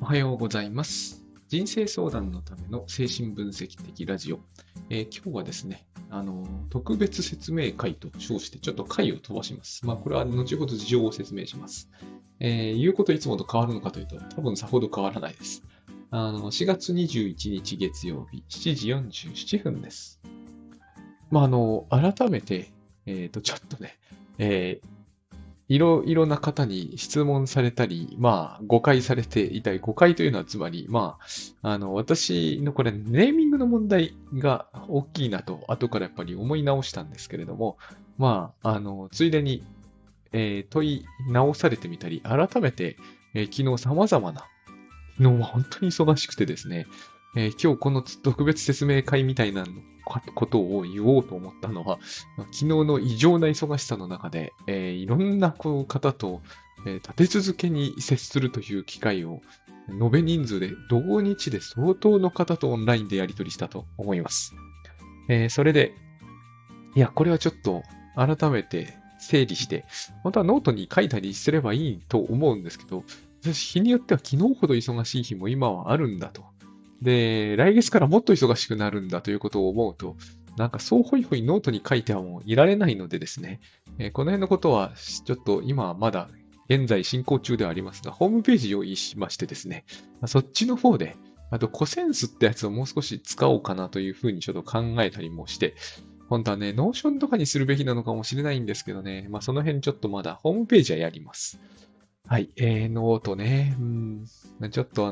おはようございます。人生相談のための精神分析的ラジオ。今日はですね、特別説明会と称してちょっと回を飛ばします。これは後ほど事情を説明します。言うこといつもと変わるのかというと、多分さほど変わらないです。4月21日月曜日、7時47分です。改めて、ちょっとね、えーいろいろな方に質問されたり、誤解されていたり、誤解というのはつまり、私のこれ、ネーミングの問題が大きいなと、後からやっぱり思い直したんですけれども、ついでに、問い直されてみたり、改めて、昨日様々な、昨日は本当に忙しくてですね、今日この特別説明会みたいなことを言おうと思ったのは、昨日の異常な忙しさの中で、いろんな方と、立て続けに接するという機会を、延べ人数で同日で相当の方とオンラインでやり取りしたと思います。それで、いや、これはちょっと改めて整理して、本当はノートに書いたりすればいいと思うんですけど、日によっては昨日ほど忙しい日も今はあるんだと。で、来月からもっと忙しくなるんだということを思うと、なんかそうホイホイノートに書いてはもういられないのでですね、この辺のことはちょっと今はまだ現在進行中ではありますが、ホームページ用意しましてですね、そっちの方で、あとコセンスってやつをもう少し使おうかなというふうにちょっと考えたりもして、本当はね、ノーションとかにするべきなのかもしれないんですけどね、その辺ちょっとまだホームページはやります。はい、ノートね、ちょっと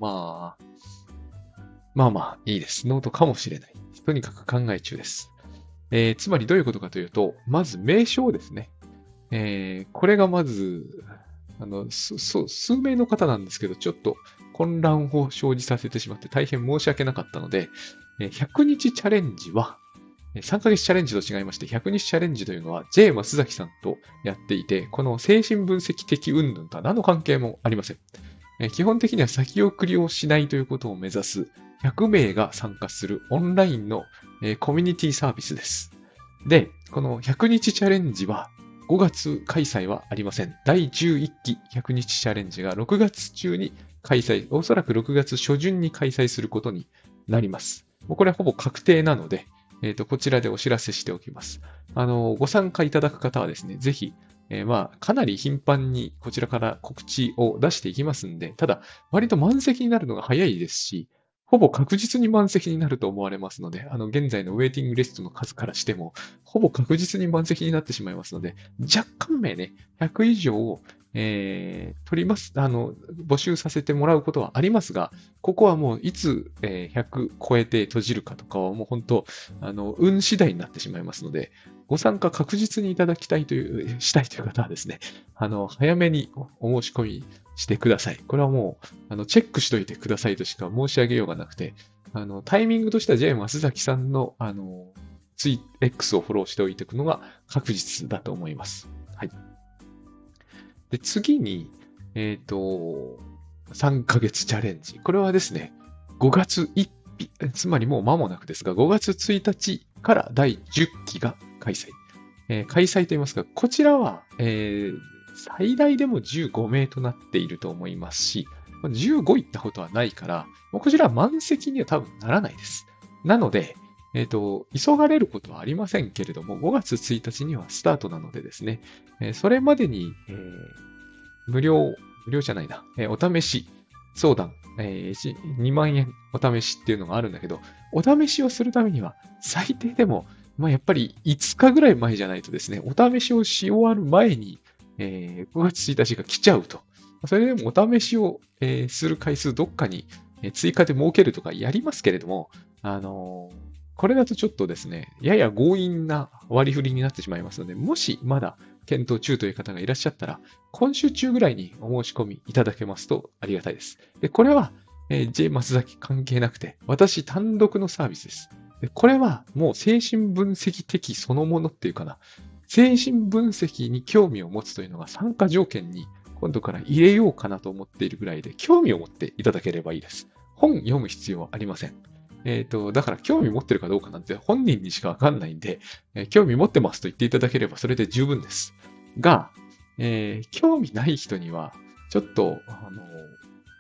いいです。ノートかもしれない。とにかく考え中です。つまりどういうことかというと、まず名称ですね。これがまず、数名の方なんですけど、ちょっと混乱を生じさせてしまって大変申し訳なかったので、100日チャレンジは、3ヶ月チャレンジと違いまして、100日チャレンジというのは J 松崎さんとやっていて、この精神分析的云々とは何の関係もありません。基本的には先送りをしないということを目指す100名が参加するオンラインのコミュニティサービスです。で、この100日チャレンジは5月開催はありません。第11期100日チャレンジが6月中に開催、おそらく6月初旬に開催することになります。もうこれはほぼ確定なので、こちらでお知らせしておきます。ご参加いただく方はですね、ぜひ、かなり頻繁にこちらから告知を出していきますんで、ただ、割と満席になるのが早いですし、ほぼ確実に満席になると思われますので、現在のウェイティングリストの数からしても、ほぼ確実に満席になってしまいますので、若干名ね、100以上、取ります、募集させてもらうことはありますが、ここはもういつ、100超えて閉じるかとかはもう本当、運次第になってしまいますので、ご参加確実にいただきたいしたいという方はですね、早めにお申し込みしてください。これはもう、チェックしといてくださいとしか申し上げようがなくて、タイミングとしては J 松崎さんの、X をフォローしておいていくのが確実だと思います。はい。で、次に、3ヶ月チャレンジ。これはですね、5月1日、つまりもう間もなくですが、5月1日から第10期が開催。開催と言いますか、こちらは、最大でも15名となっていると思いますし、15行ったことはないから、もうこちらは満席には多分ならないです。なので、急がれることはありませんけれども、5月1日にはスタートなのでですね、それまでに、無料じゃないな、お試し相談、2万円お試しっていうのがあるんだけど、お試しをするためには、最低でも、やっぱり5日ぐらい前じゃないとですね、お試しをし終わる前に、5月1日が来ちゃうと。それでもお試しを、する回数どっかに追加で設けるとかやりますけれども、これだとちょっとですね、やや強引な割り振りになってしまいますので、もしまだ検討中という方がいらっしゃったら、今週中ぐらいにお申し込みいただけますとありがたいです。で、これは、J 松崎関係なくて、私単独のサービスです。で、これはもう精神分析的そのものっていうかな、精神分析に興味を持つというのが参加条件に今度から入れようかなと思っているぐらいで、興味を持っていただければいいです。本読む必要はありません。だから興味持ってるかどうかなんて本人にしかわかんないんで、興味持ってますと言っていただければそれで十分です。が、興味ない人には、ちょっと、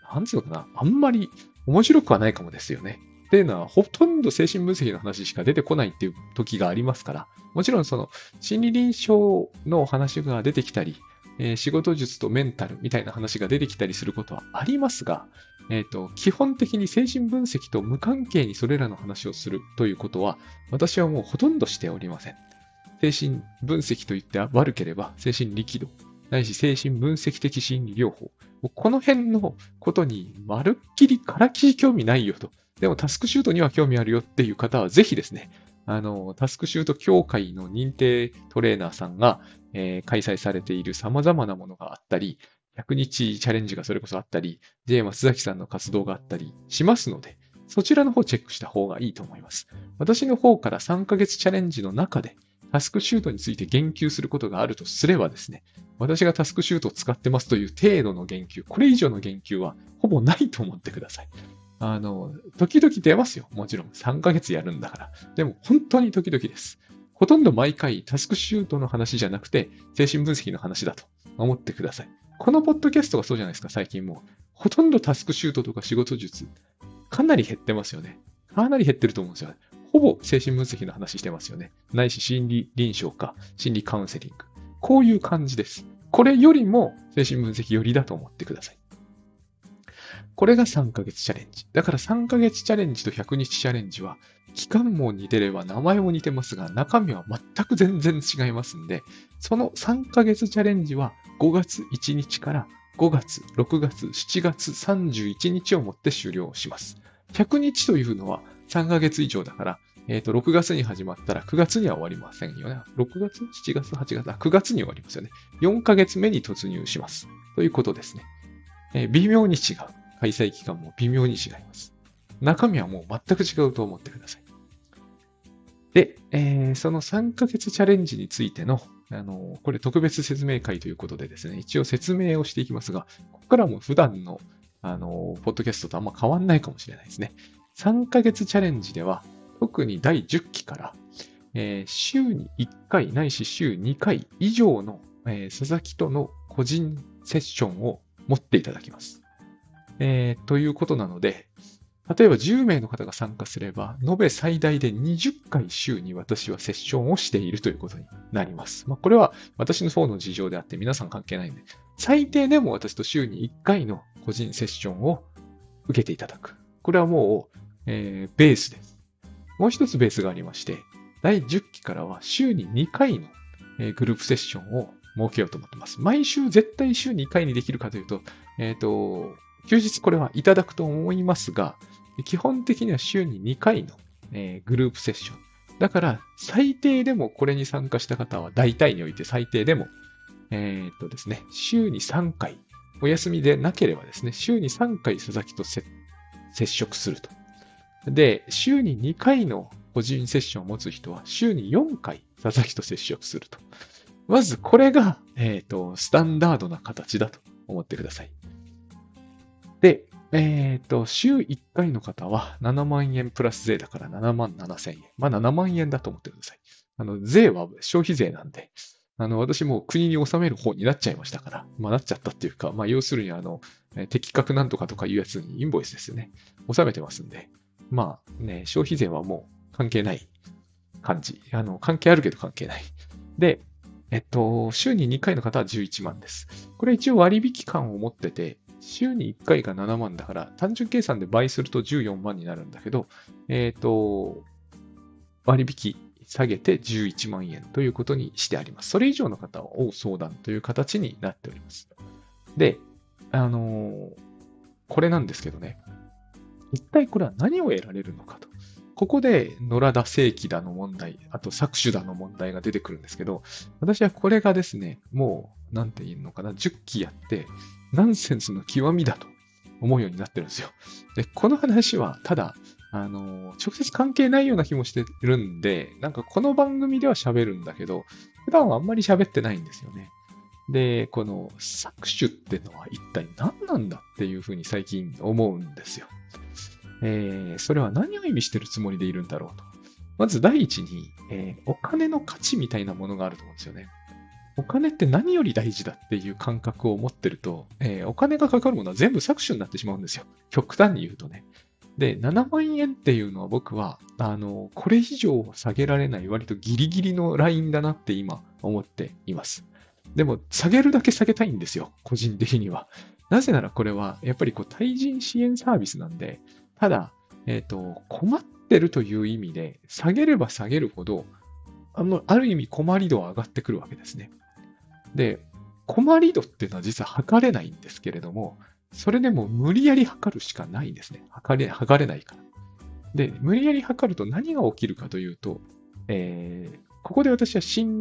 なんつうのかな、あんまり面白くはないかもですよね。っていうのは、ほとんど精神分析の話しか出てこないっていう時がありますから、もちろんその心理臨床の話が出てきたり、仕事術とメンタルみたいな話が出てきたりすることはありますが、基本的に精神分析と無関係にそれらの話をするということは、私はもうほとんどしておりません。精神分析といって悪ければ、精神力道、ないし精神分析的心理療法。この辺のことにまるっきりからきし興味ないよと。でもタスクシュートには興味あるよっていう方はぜひですね、タスクシュート協会の認定トレーナーさんが、開催されている様々なものがあったり、100日チャレンジがそれこそあったり、J. 松崎さんの活動があったりしますので、そちらの方チェックした方がいいと思います。私の方から3ヶ月チャレンジの中で、タスクシュートについて言及することがあるとすればですね、私がタスクシュートを使ってますという程度の言及、これ以上の言及はほぼないと思ってください。時々出ますよ。もちろん3ヶ月やるんだから。でも本当に時々です。ほとんど毎回タスクシュートの話じゃなくて精神分析の話だと思ってください。このポッドキャストがそうじゃないですか、最近もう。ほとんどタスクシュートとか仕事術、かなり減ってますよね。かなり減ってると思うんですよね。ほぼ精神分析の話してますよね。ないし心理臨床か心理カウンセリング。こういう感じです。これよりも精神分析寄りだと思ってください。これが3ヶ月チャレンジ。だから3ヶ月チャレンジと100日チャレンジは、期間も似てれば名前も似てますが、中身は全く全然違いますんで、その3ヶ月チャレンジは5月1日から5月、6月、7月31日をもって終了します。100日というのは3ヶ月以上だから、6月に始まったら9月には終わりませんよね。6月 ?7 月 ?8 月9月に終わりますよね。4ヶ月目に突入します。ということですね。微妙に違う。開催期間も微妙に違います。中身はもう全く違うと思ってください。で、その3ヶ月チャレンジについての、これ特別説明会ということでですね、一応説明をしていきますが、ここからも普段の、ポッドキャストとあんま変わんないかもしれないですね。3ヶ月チャレンジでは、特に第10期から、週に1回ないし週2回以上の、佐々木との個人セッションを持っていただきます。ということなので、例えば10名の方が参加すれば、延べ最大で20回週に私はセッションをしているということになります。これは私の方の事情であって皆さん関係ないので、最低でも私と週に1回の個人セッションを受けていただく。これはもう、ベースです。もう一つベースがありまして、第10期からは週に2回の、グループセッションを設けようと思っています。毎週絶対週2回にできるかというと、休日これはいただくと思いますが、基本的には週に2回の、グループセッション。だから、最低でもこれに参加した方は大体において最低でも、ですね、週に3回、お休みでなければですね、週に3回佐々木と接触すると。で、週に2回の個人セッションを持つ人は、週に4回佐々木と接触すると。まずこれが、スタンダードな形だと思ってください。で、週1回の方は7万円プラス税だから7万7千円。7万円だと思ってください。税は消費税なんで、私も国に納める方になっちゃいましたから、なっちゃったっていうか、要するに適格なんとかとかいうやつにインボイスですよね。納めてますんで、消費税はもう関係ない感じ。関係あるけど関係ない。で、週に2回の方は11万です。これ一応割引感を持ってて、週に1回が7万だから、単純計算で倍すると14万になるんだけど、割引下げて11万円ということにしてあります。それ以上の方は相談という形になっております。で、これなんですけどね、一体これは何を得られるのかと。ここで野良田正規だの問題、あと搾取だの問題が出てくるんですけど、私はこれがですね、もう、なんて言うのかな、10期やって、ナンセンスの極みだと思うようになってるんですよ。で、この話は、ただ、直接関係ないような気もしてるんで、なんかこの番組では喋るんだけど、普段はあんまり喋ってないんですよね。で、この搾取ってのは一体何なんだっていうふうに最近思うんですよ。それは何を意味してるつもりでいるんだろうと。まず第一に、お金の価値みたいなものがあると思うんですよね。 お金って何より大事だっていう感覚を持ってると、お金がかかるものは全部搾取になってしまうんですよ。極端に言うとね。で、7万円っていうのは僕は、これ以上下げられない割とギリギリのラインだなって今思っています。でも、下げるだけ下げたいんですよ。個人的には。なぜならこれは、やっぱり対人支援サービスなんで、ただ、困ってるという意味で、下げれば下げるほど、ある意味困り度は上がってくるわけですね。で、困り度っていうのは実は測れないんですけれども、それでも無理やり測るしかないんですね。測れないから。で、無理やり測ると何が起きるかというと、ここで私は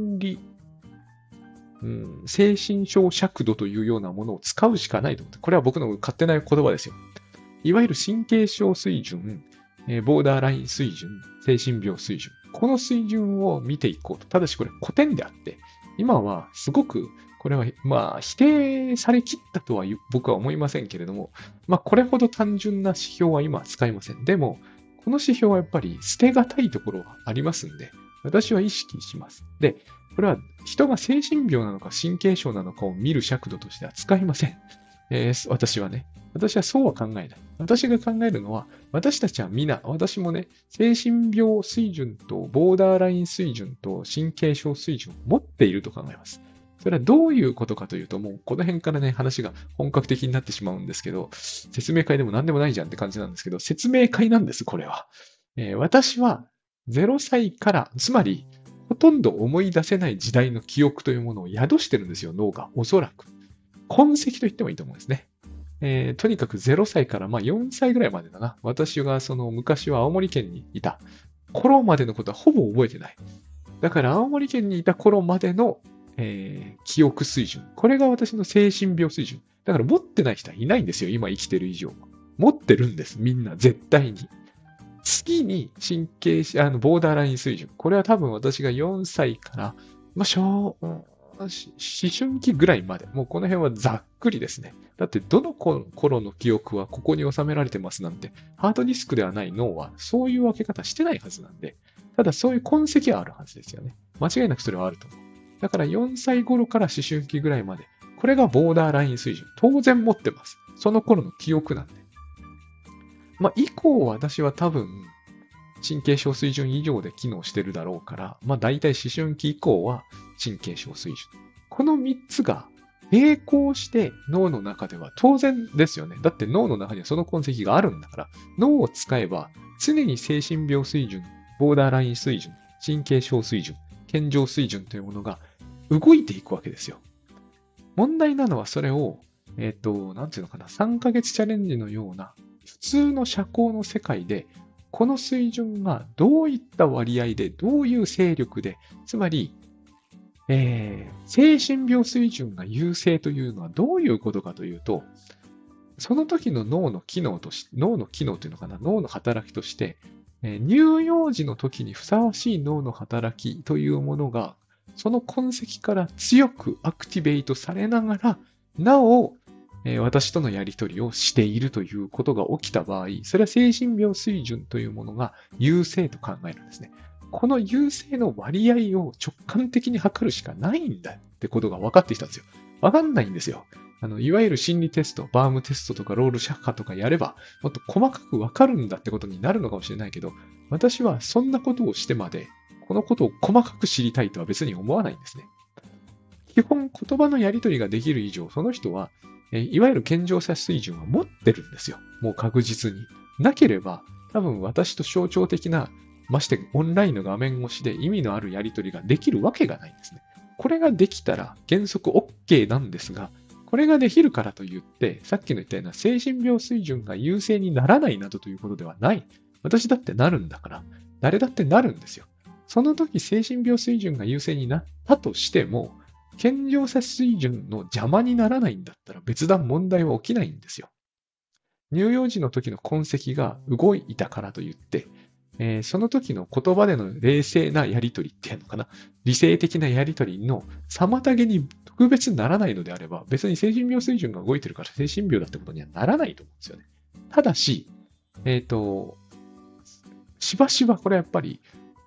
精神症尺度というようなものを使うしかないと思って、これは僕の勝手な言葉ですよ。いわゆる神経症水準、ボーダーライン水準、精神病水準。この水準を見ていこうと。ただしこれ古典であって、今はすごく、これは否定されきったとは僕は思いませんけれども、これほど単純な指標は今は使いません。でも、この指標はやっぱり捨てがたいところはありますんで、私は意識します。で、これは人が精神病なのか神経症なのかを見る尺度としては使いません。私はね。私はそうは考えない。私が考えるのは、私たちは皆、私もね、精神病水準とボーダーライン水準と神経症水準を持っていると考えます。それはどういうことかというと、もうこの辺からね、話が本格的になってしまうんですけど、説明会でも何でもないじゃんって感じなんですけど、説明会なんです、これは。私は0歳から、つまり、ほとんど思い出せない時代の記憶というものを宿してるんですよ、脳が。おそらく。痕跡と言ってもいいと思うんですね。とにかく0歳から4歳ぐらいまでだな。私が昔は青森県にいた頃までのことはほぼ覚えてない。だから青森県にいた頃までの、記憶水準。これが私の精神病水準。だから持ってない人はいないんですよ。今生きてる以上。持ってるんです。みんな絶対に。次に神経、ボーダーライン水準。これは多分私が4歳から、思春期ぐらいまで。もうこの辺はざっくりですね。だってどの頃の記憶はここに収められてますなんて、ハードディスクではない脳はそういう分け方してないはずなんで、ただそういう痕跡はあるはずですよね。間違いなくそれはあると思う。だから4歳頃から思春期ぐらいまで、これがボーダーライン水準。当然持ってます。その頃の記憶なんで。以降私は多分、神経症水準以上で機能してるだろうから、大体思春期以降は神経症水準。この3つが並行して脳の中では当然ですよね。だって脳の中にはその痕跡があるんだから、脳を使えば常に精神病水準、ボーダーライン水準、神経症水準、健常水準というものが動いていくわけですよ。問題なのはそれを、なんていうのかな、3ヶ月チャレンジのような普通の社交の世界でこの水準がどういった割合で、どういう勢力で、つまり、精神病水準が優勢というのはどういうことかというと、その時の脳の機能として、脳の機能というのかな、脳の働きとして、乳幼児の時にふさわしい脳の働きというものが、その痕跡から強くアクティベートされながら、なお、私とのやり取りをしているということが起きた場合、それは精神病水準というものが優勢と考えるんですね。この優勢の割合を直感的に測るしかないんだってことが分かってきたんですよ。分かんないんですよ。いわゆる心理テスト、バームテストとかロールシャッハとかやれば、もっと細かく分かるんだってことになるのかもしれないけど、私はそんなことをしてまで、このことを細かく知りたいとは別に思わないんですね。基本言葉のやり取りができる以上、その人はいわゆる健常者水準は持ってるんですよ。もう確実に。なければ、多分私と象徴的な、ましてオンラインの画面越しで意味のあるやり取りができるわけがないんですね。これができたら原則 OK なんですが、これができるからといって、さっきの言ったような精神病水準が優勢にならないなどということではない。私だってなるんだから、誰だってなるんですよ。その時精神病水準が優勢になったとしても、健常者水準の邪魔にならないんだったら別段問題は起きないんですよ。乳幼児の時の痕跡が動いたからといって、その時の言葉での冷静なやり取りっていうのかな、理性的なやり取りの妨げに特別ならないのであれば、別に精神病水準が動いてるから精神病だってことにはならないと思うんですよね。ただし、しばしばこれやっぱり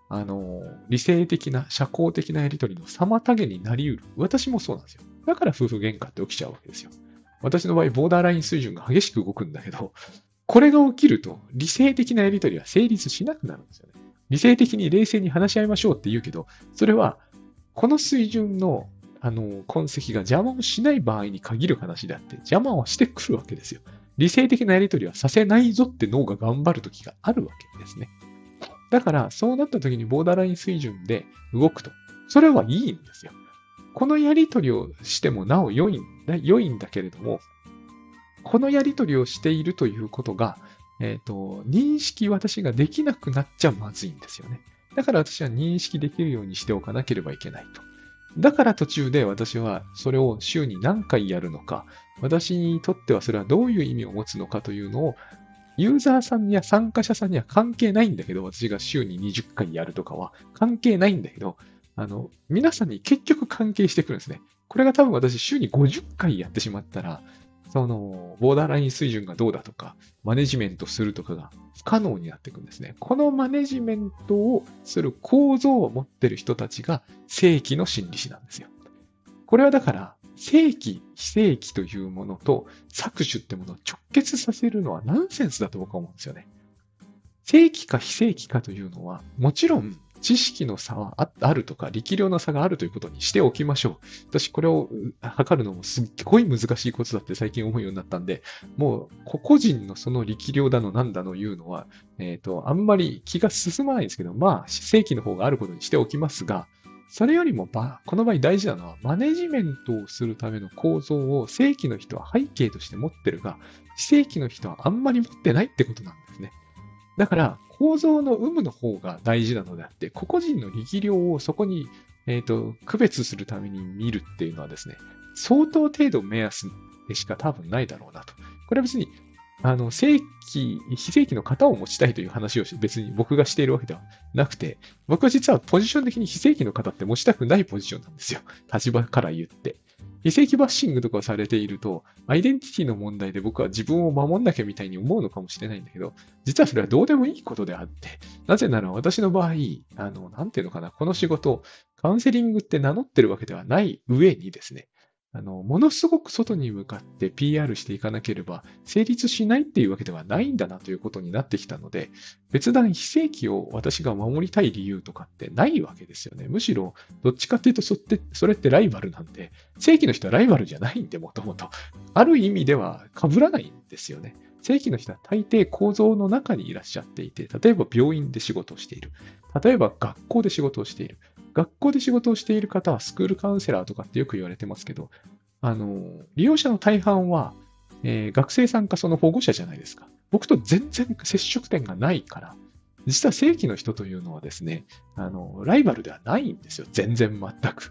理性的な、社交的なやりとりの妨げになり得る。私もそうなんですよ。だから夫婦喧嘩って起きちゃうわけですよ。私の場合、ボーダーライン水準が激しく動くんだけど、これが起きると、理性的なやりとりは成立しなくなるんですよね。理性的に冷静に話し合いましょうって言うけど、それは、この水準の、痕跡が邪魔をしない場合に限る話であって、邪魔をしてくるわけですよ。理性的なやりとりはさせないぞって脳が頑張る時があるわけですね。だから、そうなった時にボーダーライン水準で動くと。それはいいんですよ。このやりとりをしてもなお良いんだけれども、このやりとりをしているということが、認識私ができなくなっちゃまずいんですよね。だから私は認識できるようにしておかなければいけないと。だから途中で私はそれを週に何回やるのか、私にとってはそれはどういう意味を持つのかというのを、ユーザーさんや参加者さんには関係ないんだけど、私が週に20回やるとかは関係ないんだけど、皆さんに結局関係してくるんですね。これが多分私週に50回やってしまったら、ボーダーライン水準がどうだとか、マネジメントするとかが不可能になっていくんですね。このマネジメントをする構造を持っている人たちが正規の心理師なんですよ。これはだから、正規、非正規というものと搾取ってものを直結させるのはナンセンスだと僕は思うんですよね。正規か非正規かというのは、もちろん知識の差はあるとか、力量の差があるということにしておきましょう。私、これを測るのもすっごい難しいことだって最近思うようになったんで、もう個々人のその力量だのなんだの言うのは、あんまり気が進まないんですけど、まあ、正規の方があることにしておきますが、それよりもこの場合大事なのは、マネジメントをするための構造を正規の人は背景として持ってるが、非正規の人はあんまり持ってないってことなんですね。だから、構造の有無の方が大事なのであって、個々人の力量をそこに、区別するために見るっていうのはですね、相当程度目安でしか多分ないだろうなと。これは別に、正規、非正規の型を持ちたいという話を別に僕がしているわけではなくて、僕は実はポジション的に非正規の型って持ちたくないポジションなんですよ。立場から言って。非正規バッシングとかをされていると、アイデンティティの問題で僕は自分を守んなきゃみたいに思うのかもしれないんだけど、実はそれはどうでもいいことであって、なぜなら私の場合、なんていうのかな、この仕事、カウンセリングって名乗ってるわけではない上にですね、ものすごく外に向かって PR していかなければ成立しないっていうわけではないんだなということになってきたので、別段非正規を私が守りたい理由とかってないわけですよね。むしろ、どっちかっていうとそれってライバルなんで、正規の人はライバルじゃないんで、もともと。ある意味では被らないんですよね。正規の人は大抵構造の中にいらっしゃっていて、例えば病院で仕事をしている。例えば学校で仕事をしている。学校で仕事をしている方はスクールカウンセラーとかってよく言われてますけど、利用者の大半は、学生さんかその保護者じゃないですか。僕と全然接触点がないから、実は正規の人というのはですね、ライバルではないんですよ。全然全く。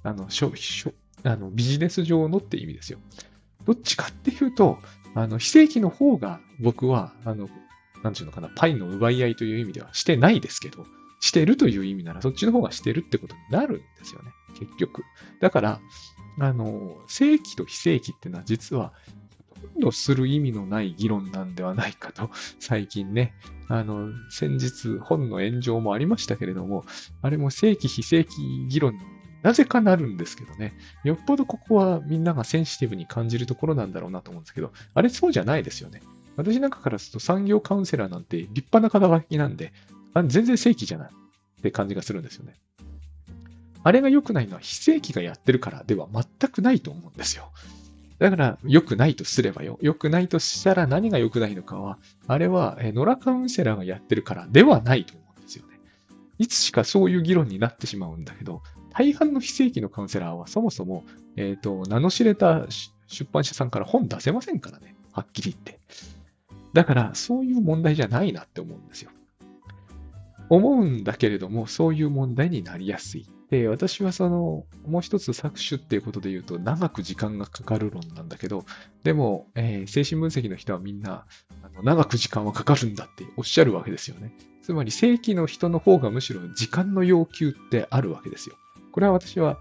ビジネス上のって意味ですよ。どっちかっていうと、非正規の方が僕は、なんていうのかな、パイの奪い合いという意味ではしてないですけど、してるという意味なら、そっちの方がしてるってことになるんですよね。結局。だから、正規と非正規っていうのは実は、ほとんどする意味のない議論なんではないかと、最近ね、先日本の炎上もありましたけれども、あれも正規非正規議論になぜかなるんですけどね、よっぽどここはみんながセンシティブに感じるところなんだろうなと思うんですけど、あれそうじゃないですよね。私なんかからすると産業カウンセラーなんて立派な肩書きなんで、全然正規じゃないって感じがするんですよね。あれが良くないのは非正規がやってるからでは全くないと思うんですよ。だから良くないとすればよ。良くないとしたら何が良くないのかは、あれは野良カウンセラーがやってるからではないと思うんですよね。いつしかそういう議論になってしまうんだけど、大半の非正規のカウンセラーはそもそも、名の知れた出版社さんから本出せませんからね。はっきり言って。だから、そういう問題じゃないなって思うんですよ。思うんだけれども、そういう問題になりやすい。で、私はもう一つ搾取っていうことで言うと、長く時間がかかる論なんだけど、でも、精神分析の人はみんな、長く時間はかかるんだっておっしゃるわけですよね。つまり、正規の人の方がむしろ時間の要求ってあるわけですよ。これは私は、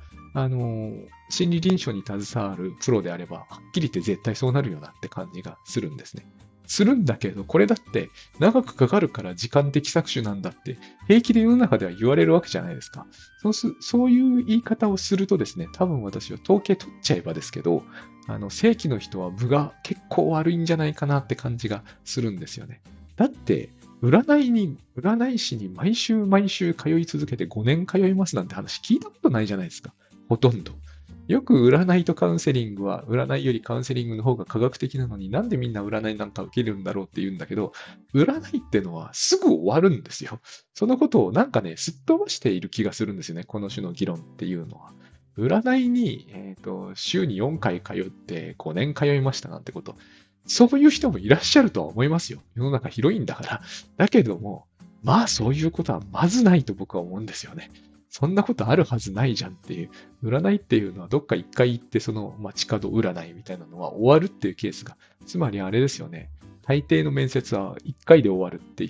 心理臨床に携わるプロであれば、はっきり言って絶対そうなるよなって感じがするんですね。 するんだけど、これだって長くかかるから時間的搾取なんだって平気で世の中では言われるわけじゃないですか。そういう言い方をするとですね、多分私は統計取っちゃえばですけど、正規の人は分が結構悪いんじゃないかなって感じがするんですよね。だって、占い師に毎週毎週通い続けて5年通いますなんて話聞いたことないじゃないですか。ほとんど。よく占いとカウンセリングは、占いよりカウンセリングの方が科学的なのになんでみんな占いなんか受けるんだろうって言うんだけど、占いってのはすぐ終わるんですよ。そのことをなんかね、すっ飛ばしている気がするんですよね。この種の議論っていうのは。占いに、週に4回通って5年通いましたなんてこと。そういう人もいらっしゃるとは思いますよ。世の中広いんだから。だけども、まあそういうことはまずないと僕は思うんですよね。そんなことあるはずないじゃんっていう。占いっていうのはどっか一回行ってその街角占いみたいなのは終わるっていうケースが、つまりあれですよね。大抵の面接は一回で終わるっていう、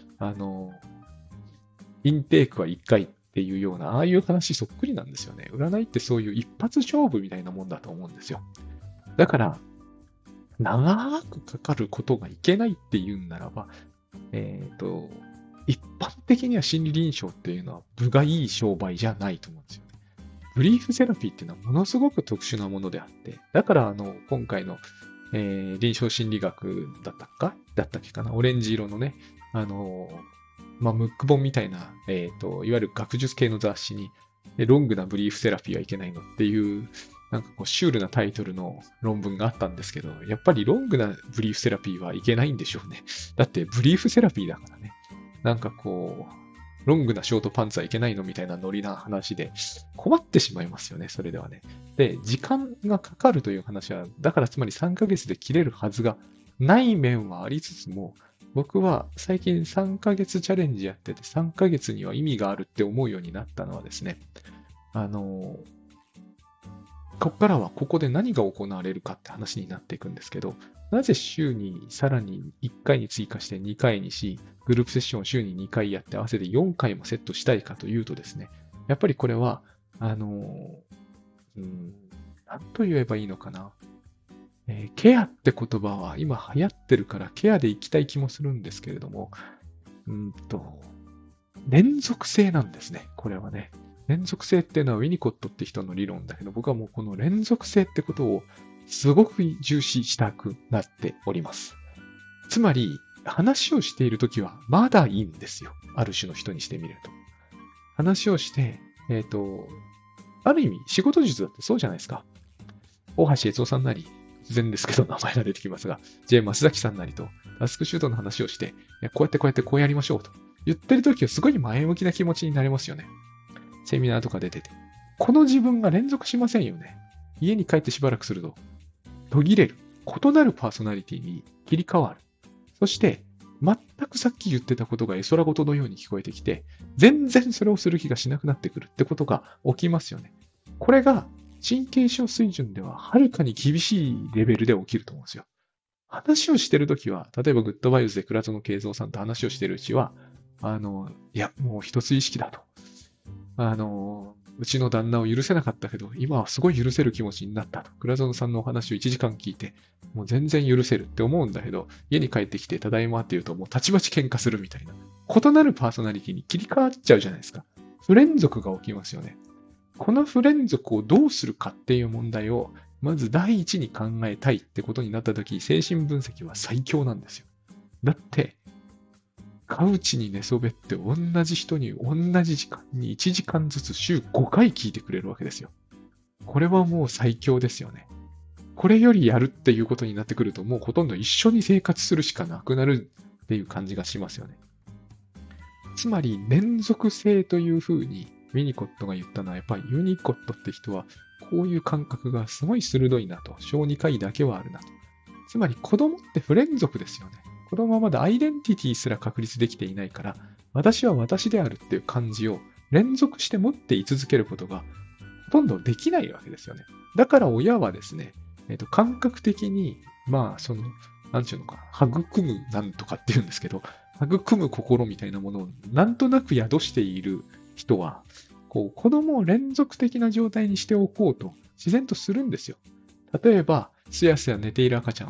インテークは一回っていうような、ああいう話そっくりなんですよね。占いってそういう一発勝負みたいなもんだと思うんですよ。だから、長くかかることがいけないっていうんならば、一般的には心理臨床っていうのは分がいい商売じゃないと思うんですよね。ブリーフセラピーっていうのはものすごく特殊なものであって、だから今回の、臨床心理学だったっけかな、オレンジ色のね、ムック本みたいな、いわゆる学術系の雑誌に、ロングなブリーフセラピーはいけないのっていう、なんかこうシュールなタイトルの論文があったんですけど、やっぱりロングなブリーフセラピーはいけないんでしょうね。だってブリーフセラピーだからね。なんかこう、ロングなショートパンツはいけないのみたいなノリな話で、困ってしまいますよね、それではね。で、時間がかかるという話は、だからつまり3ヶ月で切れるはずがない面はありつつも、僕は最近3ヶ月チャレンジやってて、3ヶ月には意味があるって思うようになったのはですね、ここからはここで何が行われるかって話になっていくんですけど、なぜ週にさらに1回に追加して2回にし、グループセッションを週に2回やって合わせて4回もセットしたいかというとですね、やっぱりこれは、何と言えばいいのかな。ケアって言葉は今流行ってるからケアで行きたい気もするんですけれども、連続性なんですね、これはね。連続性っていうのはウィニコットって人の理論だけど、僕はもうこの連続性ってことをすごく重視したくなっております。つまり、話をしているときはまだいいんですよ。ある種の人にしてみると。話をして、ある意味仕事術だってそうじゃないですか。大橋悦夫さんなり、突然ですけど名前が出てきますが、J. 増崎さんなりとタスクシュートの話をして、こうやってこうやりましょうと言ってるときはすごい前向きな気持ちになれますよね。セミナーとか出てて。この自分が連続しませんよね。家に帰ってしばらくすると、途切れる。異なるパーソナリティに切り替わる。そして、全くさっき言ってたことが絵空事のように聞こえてきて、全然それをする気がしなくなってくるってことが起きますよね。これが神経症水準でははるかに厳しいレベルで起きると思うんですよ。話をしてるときは、例えばグッドバイブズで倉園慶三さんと話をしてるうちは、いや、もう一つ意識だと。うちの旦那を許せなかったけど、今はすごい許せる気持ちになったと。倉園さんのお話を1時間聞いて、もう全然許せるって思うんだけど、家に帰ってきて、ただいまって言うと、もうたちまち喧嘩するみたいな。異なるパーソナリティに切り替わっちゃうじゃないですか。不連続が起きますよね。この不連続をどうするかっていう問題を、まず第一に考えたいってことになったとき、精神分析は最強なんですよ。だって、カウチに寝そべって同じ人に同じ時間に1時間ずつ週5回聞いてくれるわけですよ。これはもう最強ですよね。これよりやるっていうことになってくると、もうほとんど一緒に生活するしかなくなるっていう感じがしますよね。つまり、連続性というふうにウィニコットが言ったのは、やっぱりユニコットって人は、こういう感覚がすごい鋭いなと。小児科医だけはあるなと。つまり、子供って不連続ですよね。子供はまだアイデンティティすら確立できていないから、私は私であるっていう感じを連続して持ってい続けることがほとんどできないわけですよね。だから親はですね、感覚的に、なんていうのか、育むなんとかっていうんですけど、育む心みたいなものをなんとなく宿している人は、こう、子供を連続的な状態にしておこうと自然とするんですよ。例えば、すやすや寝ている赤ちゃんは、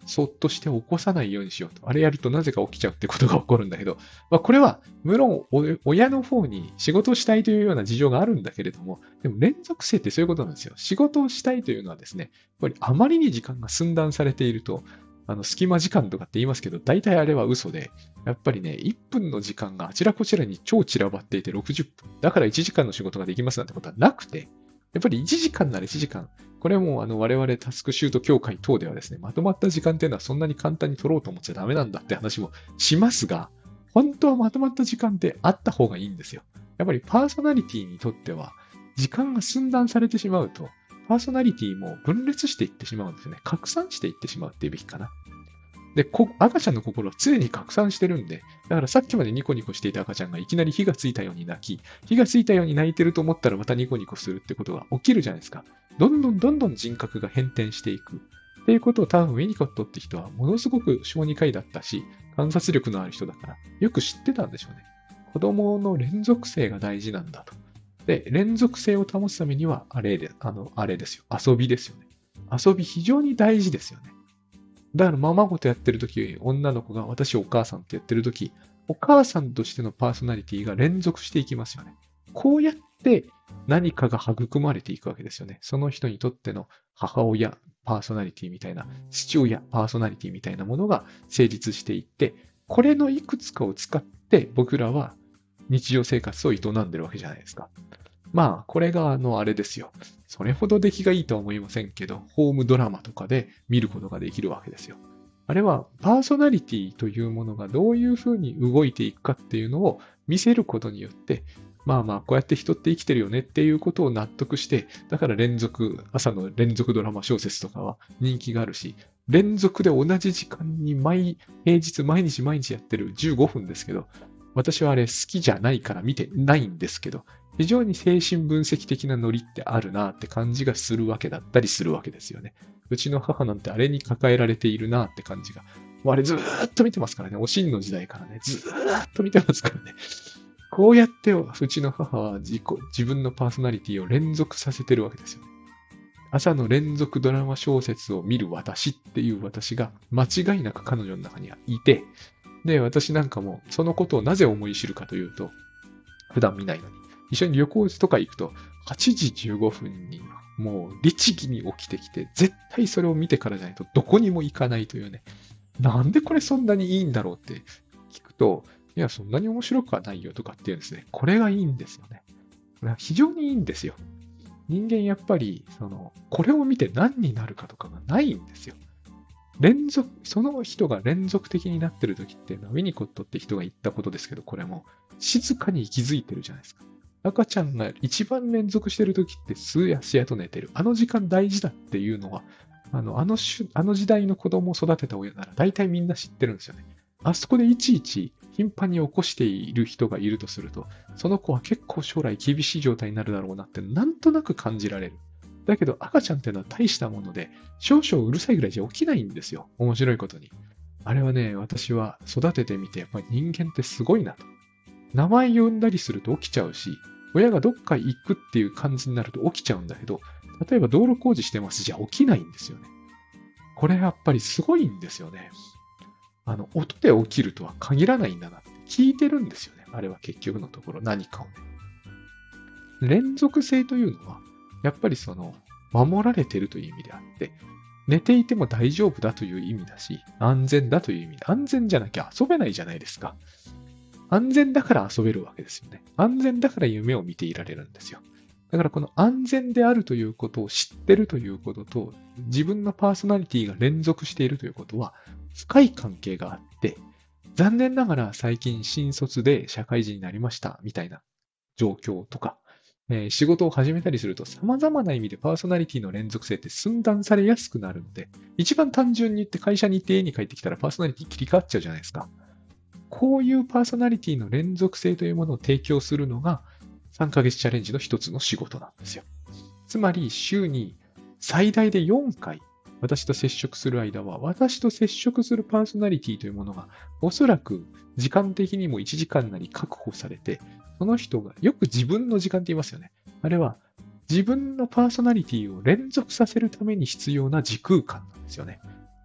そっとして起こさないようにしようと。あれやるとなぜか起きちゃうってことが起こるんだけど、これは無論親の方に仕事をしたいというような事情があるんだけれども、でも連続性ってそういうことなんですよ。仕事をしたいというのはですね、やっぱりあまりに時間が寸断されていると、隙間時間とかって言いますけど、大体あれは嘘で、やっぱりね、1分の時間があちらこちらに超散らばっていて60分。だから1時間の仕事ができますなんてことはなくて、やっぱり1時間なら1時間。これも我々タスクシュート協会等ではですね、まとまった時間っていうのはそんなに簡単に取ろうと思っちゃダメなんだって話もしますが、本当はまとまった時間ってあった方がいいんですよ。やっぱりパーソナリティにとっては、時間が寸断されてしまうと、パーソナリティも分裂していってしまうんですよね。拡散していってしまうっていうべきかな。で、赤ちゃんの心は常に拡散してるんで、だからさっきまでニコニコしていた赤ちゃんがいきなり火がついたように泣き、火がついたように泣いてると思ったらまたニコニコするってことが起きるじゃないですか。どんどん人格が変転していく。っていうことを多分ウィニコットって人はものすごく小児科医だったし、観察力のある人だから、よく知ってたんでしょうね。子供の連続性が大事なんだと。で、連続性を保つためには、あれですよ。遊びですよね。遊び非常に大事ですよね。だから、ままごとやってるとき、女の子が私お母さんってやってるとき、お母さんとしてのパーソナリティが連続していきますよね。こうやって何かが育まれていくわけですよね。その人にとっての母親パーソナリティみたいな、父親パーソナリティみたいなものが成立していって、これのいくつかを使って僕らは日常生活を営んでるわけじゃないですか。これがあれですよ。それほど出来がいいとは思いませんけど、ホームドラマとかで見ることができるわけですよ。あれはパーソナリティというものがどういうふうに動いていくかっていうのを見せることによって、こうやって人って生きてるよねっていうことを納得して、だから朝の連続ドラマ小説とかは人気があるし、連続で同じ時間に平日毎日やってる15分ですけど、私はあれ好きじゃないから見てないんですけど、非常に精神分析的なノリってあるなって感じがするわけだったりするわけですよね。うちの母なんてあれに抱えられているなって感じが。あれずーっと見てますからね。おしんの時代からね。ずーっと見てますからね。こうやってうちの母は自分のパーソナリティを連続させてるわけですよね。朝の連続ドラマ小説を見る私っていう私が間違いなく彼女の中にはいて、で、私なんかもそのことをなぜ思い知るかというと、普段見ないのに。一緒に旅行とか行くと、8時15分にもう律儀に起きてきて、絶対それを見てからじゃないとどこにも行かないというね。なんでこれそんなにいいんだろうって聞くと、いや、そんなに面白くはないよとかっていうんですね。これがいいんですよね。これは非常にいいんですよ。人間やっぱり、これを見て何になるかとかがないんですよ。その人が連続的になってる時っていうのは、ウィニコットって人が言ったことですけど、これも静かに息づいてるじゃないですか。赤ちゃんが一番連続してる時ってすやすやと寝てる。あの時間大事だっていうのは、あの時代の子供を育てた親なら大体みんな知ってるんですよね。あそこでいちいち頻繁に起こしている人がいるとすると、その子は結構将来厳しい状態になるだろうなってなんとなく感じられる。だけど赤ちゃんっていうのは大したもので、少々うるさいぐらいじゃ起きないんですよ。面白いことに。あれはね、私は育ててみて、やっぱり人間ってすごいなと。名前呼んだりすると起きちゃうし、親がどっか行くっていう感じになると起きちゃうんだけど、例えば道路工事してますじゃ起きないんですよね。これやっぱりすごいんですよね。音で起きるとは限らないんだなって聞いてるんですよね。あれは結局のところ何かをね。連続性というのは、やっぱり守られてるという意味であって、寝ていても大丈夫だという意味だし、安全だという意味で、安全じゃなきゃ遊べないじゃないですか。安全だから遊べるわけですよね。安全だから夢を見ていられるんですよ。だからこの安全であるということを知ってるということと、自分のパーソナリティが連続しているということは、深い関係があって、残念ながら最近新卒で社会人になりましたみたいな状況とか、仕事を始めたりすると様々な意味でパーソナリティの連続性って寸断されやすくなるので、一番単純に言って会社に行って家に帰ってきたらパーソナリティ切り替わっちゃうじゃないですか。こういうパーソナリティの連続性というものを提供するのが3ヶ月チャレンジの一つの仕事なんですよ。つまり週に最大で4回私と接触する間は、私と接触するパーソナリティというものがおそらく時間的にも1時間なり確保されて、その人がよく自分の時間って言いますよね。あれは自分のパーソナリティを連続させるために必要な時空間なんですよね。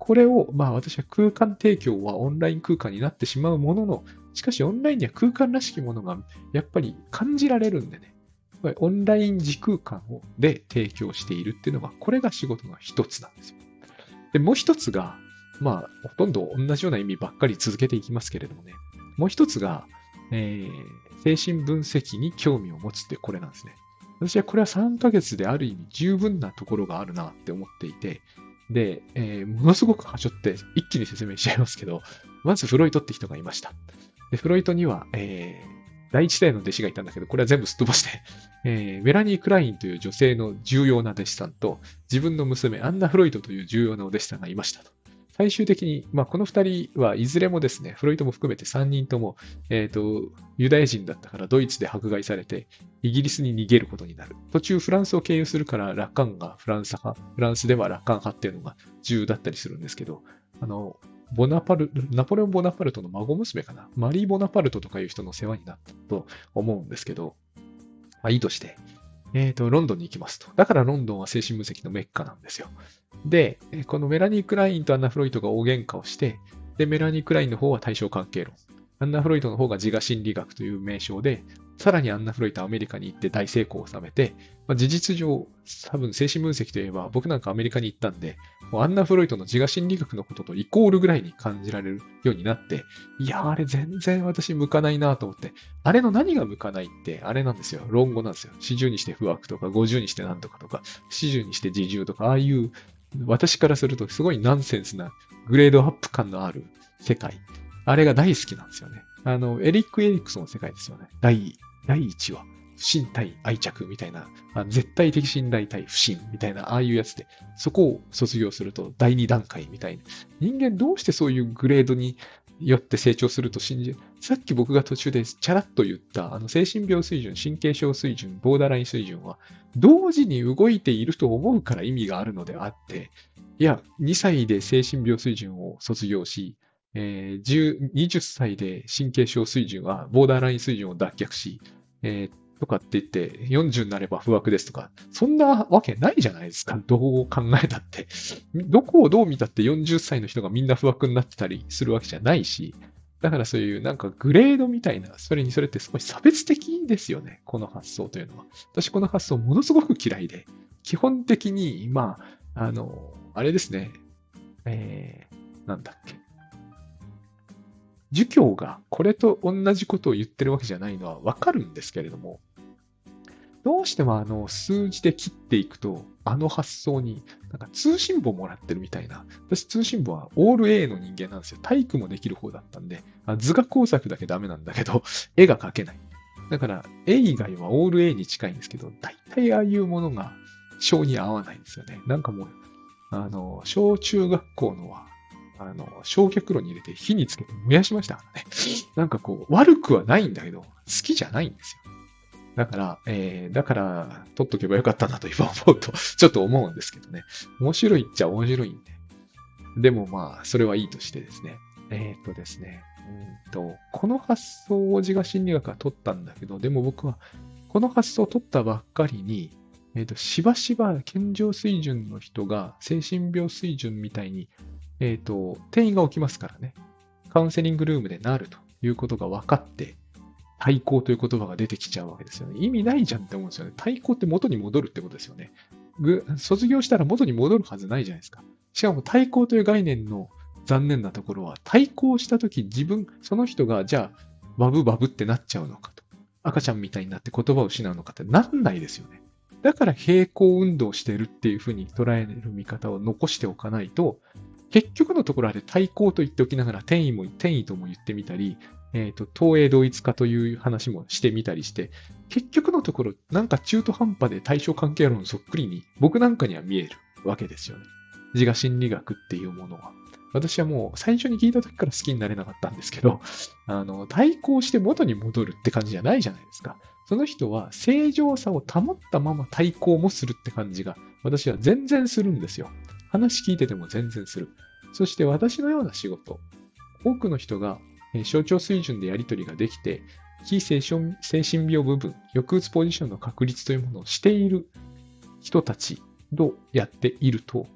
これを、私は空間提供はオンライン空間になってしまうものの、しかしオンラインには空間らしきものがやっぱり感じられるんでね。やっぱりオンライン時空間で提供しているっていうのが、これが仕事の一つなんですよ。で、もう一つが、ほとんど同じような意味ばっかり続けていきますけれどもね。もう一つが、精神分析に興味を持つってこれなんですね。私はこれは3ヶ月である意味十分なところがあるなって思っていて、で、ものすごくはしょって一気に説明しちゃいますけど、まずフロイトって人がいました。で、フロイトには、第一代の弟子がいたんだけど、これは全部すっ飛ばして、メラニー・クラインという女性の重要な弟子さんと、自分の娘、アンナ・フロイトという重要なお弟子さんがいましたと。最終的に、この二人はいずれもですね、フロイトも含めて3人とも、ユダヤ人だったからドイツで迫害されて、イギリスに逃げることになる。途中フランスを経由するからラカンがフランス派、フランスではラカン派っていうのが重要だったりするんですけど、ナポレオン・ボナパルトの孫娘かな。マリー・ボナパルトとかいう人の世話になったと思うんですけど、いいとして、ロンドンに行きますと。だからロンドンは精神分析のメッカなんですよ。で、このメラニー・クラインとアンナ・フロイトが大喧嘩をして、で、メラニー・クラインの方は対象関係論。アンナ・フロイトの方が自我心理学という名称で、さらにアンナ・フロイトはアメリカに行って大成功を収めて、事実上、多分精神分析といえば、僕なんかアメリカに行ったんで、もうアンナ・フロイトの自我心理学のこととイコールぐらいに感じられるようになって、いや、あれ全然私向かないなと思って、あれの何が向かないって、あれなんですよ。論語なんですよ。40にして不惑とか、50にしてなんとかとか、40にして自重とか、ああいう私からするとすごいナンセンスなグレードアップ感のある世界。あれが大好きなんですよね。エリック・エリクソンの世界ですよね。第1話。不信対愛着みたいな、絶対的信頼対不信みたいな、ああいうやつで、そこを卒業すると第2段階みたいな。人間どうしてそういうグレードによって成長すると信じる。さっき僕が途中でチャラッと言った、精神病水準、神経症水準、ボーダーライン水準は、同時に動いていると思うから意味があるのであって、いや、2歳で精神病水準を卒業し、20歳で神経症水準は、ボーダーライン水準を脱却し、とかって言って、40になれば不惑ですとか、そんなわけないじゃないですか。どう考えたって。どこをどう見たって40歳の人がみんな不惑になってたりするわけじゃないし、だからそういうなんかグレードみたいな、それってすごい差別的ですよね。この発想というのは。私この発想ものすごく嫌いで、基本的に、あれですね。なんだっけ。儒教がこれと同じことを言ってるわけじゃないのはわかるんですけれども、どうしても数字で切っていくと、発想に、なんか通信簿もらってるみたいな。私通信簿はオール A の人間なんですよ。体育もできる方だったんで、図画工作だけダメなんだけど、絵が描けない。だから、絵以外はオール A に近いんですけど、大体ああいうものが性に合わないんですよね。なんかもう、小中学校のは、焼却炉に入れて火につけて燃やしましたからね。なんかこう、悪くはないんだけど、好きじゃないんですよ。だから、取っとけばよかったなと今思うと、ちょっと思うんですけどね。面白いっちゃ面白いんで。でもそれはいいとしてですね。ですね。この発想を自我心理学は取ったんだけど、でも僕は、この発想を取ったばっかりに、しばしば健常水準の人が精神病水準みたいに、転移が起きますからね。カウンセリングルームでなるということが分かって、対抗という言葉が出てきちゃうわけですよね。意味ないじゃんって思うんですよね。対抗って元に戻るってことですよね。卒業したら元に戻るはずないじゃないですか。しかも対抗という概念の残念なところは、対抗したときその人がじゃあ、バブバブってなっちゃうのかと。赤ちゃんみたいになって言葉を失うのかってなんないですよね。だから平行運動してるっていうふうに捉える見方を残しておかないと、結局のところあれ対抗と言っておきながら転移とも言ってみたり、東映同一化という話もしてみたりして、結局のところなんか中途半端で対象関係論そっくりに僕なんかには見えるわけですよね。自我心理学っていうものは。私はもう最初に聞いた時から好きになれなかったんですけど、対抗して元に戻るって感じじゃないじゃないですか。その人は正常さを保ったまま対抗もするって感じが私は全然するんですよ。話聞いてても全然する。そして私のような仕事、多くの人が象徴水準でやり取りができて、非精神病部分、抑うつポジションの確立というものをしている人たちとやっていると、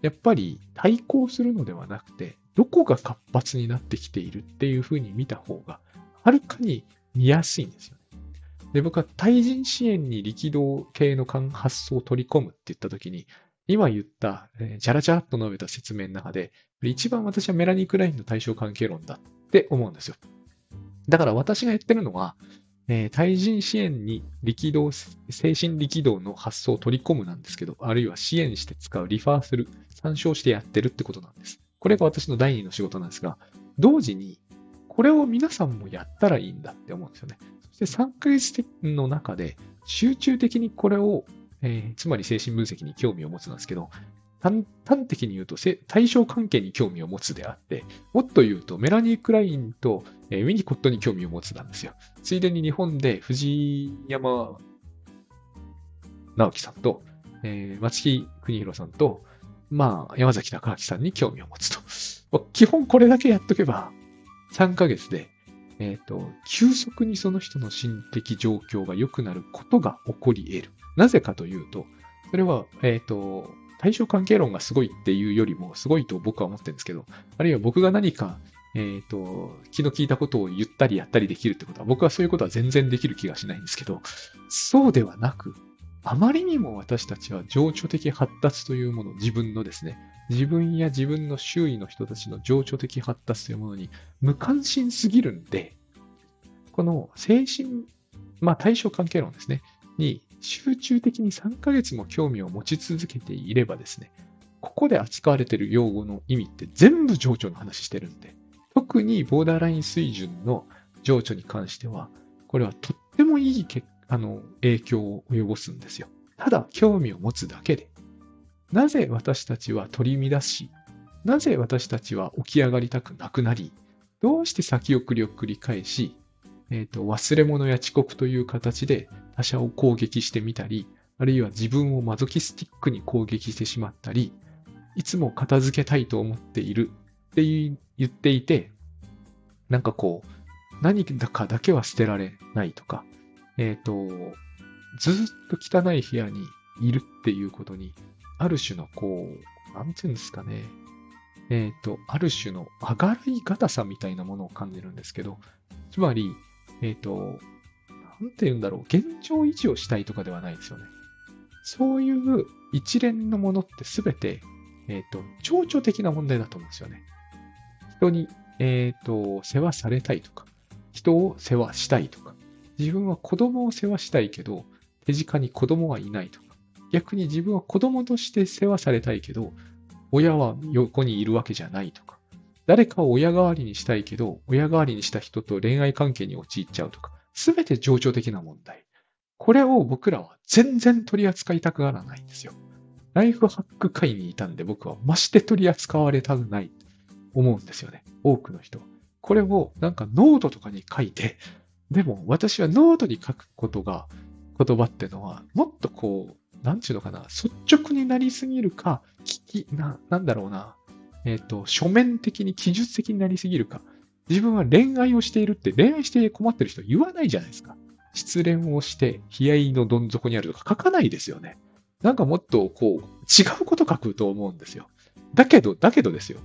やっぱり対抗するのではなくて、どこが活発になってきているっていうふうに見た方が、はるかに見やすいんですよね。で、僕は対人支援に力道系の発想を取り込むって言ったときに、今言った、じゃらじゃらっと述べた説明の中で、一番私はメラニー・クラインの対象関係論だって思うんですよ。だから私が言ってるのは、対人支援に精神力道の発想を取り込むなんですけど、あるいは支援して使う、リファーする、参照してやってるってことなんです。これが私の第二の仕事なんですが、同時に、これを皆さんもやったらいいんだって思うんですよね。そして3ヶ月の中で、集中的にこれを、つまり精神分析に興味を持つなんですけど、端的に言うと、対象関係に興味を持つであって、もっと言うと、メラニー・クラインと、ウィニコットに興味を持つなんですよ。ついでに日本で藤山直樹さんと、松木邦弘さんと、山崎隆明さんに興味を持つと。基本これだけやっとけば、3ヶ月で、急速にその人の心的状況が良くなることが起こり得る。なぜかというと、それは、対象関係論がすごいっていうよりも、すごいと僕は思ってるんですけど、あるいは僕が何か、気の利いたことを言ったりやったりできるってことは、僕はそういうことは全然できる気がしないんですけど、そうではなく、あまりにも私たちは情緒的発達というもの、自分のですね、自分や自分の周囲の人たちの情緒的発達というものに無関心すぎるんで、この精神、対象関係論ですね、に集中的に3ヶ月も興味を持ち続けていればですね、ここで扱われている用語の意味って全部情緒の話してるんで、特にボーダーライン水準の情緒に関しては、これはとってもいい影響を及ぼすんですよ。ただ興味を持つだけで。なぜ私たちは取り乱し、なぜ私たちは起き上がりたくなくなり、どうして先送りを繰り返し、忘れ物や遅刻という形で他者を攻撃してみたり、あるいは自分をマゾキスティックに攻撃してしまったり、いつも片付けたいと思っているって言っていて、何かだけは捨てられないとか、ずっと汚い部屋にいるっていうことに、ある種のなんていうんですかね、ある種のあがらいがたさみたいなものを感じるんですけど、つまり、なんて言うんだろう、現状維持をしたいとかではないですよね。そういう一連のものってすべて、情緒的な問題だと思うんですよね。人に、世話されたいとか、人を世話したいとか、自分は子供を世話したいけど、手近に子供はいないとか、逆に自分は子供として世話されたいけど、親は横にいるわけじゃないとか、誰かを親代わりにしたいけど、親代わりにした人と恋愛関係に陥っちゃうとか、すべて情緒的な問題。これを僕らは全然取り扱いたくならないんですよ。ライフハック界にいたんで僕はまして取り扱われたくないと思うんですよね。多くの人は。これをノートとかに書いて、でも私はノートに書く言葉ってのは、もっとなんちゅうのかな、率直になりすぎるか、書面的に記述的になりすぎるか。自分は恋愛をしているって恋愛して困ってる人言わないじゃないですか。失恋をして悲哀のどん底にあるとか書かないですよね。もっと違うこと書くと思うんですよ。だけどですよ。